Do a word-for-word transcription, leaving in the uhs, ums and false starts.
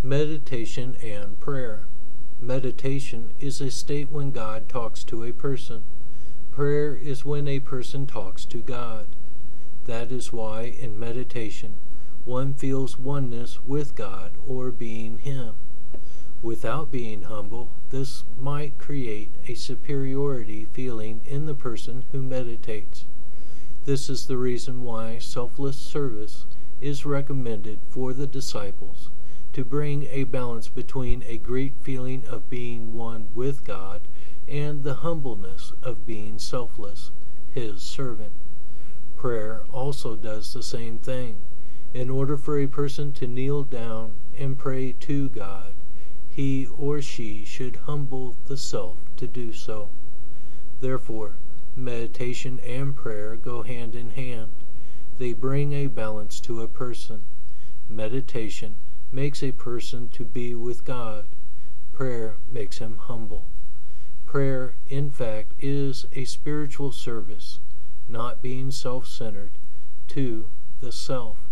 Meditation and prayer. Meditation is a state when God talks to a person. Prayer is when a person talks to God. That is why in meditation one feels oneness with God or being Him. Without being humble, this might create a superiority feeling in the person who meditates. This is the reason why selfless service is recommended for the disciples, to bring a balance between a great feeling of being one with God and the humbleness of being selfless, His servant. Prayer also does the same thing. In order for a person to kneel down and pray to God, he or she should humble the self to do so. Therefore, meditation and prayer go hand in hand. They bring a balance to a person. Meditation makes a person to be with God. Prayer makes him humble. Prayer, in fact, is a spiritual service, not being self-centered, to the self.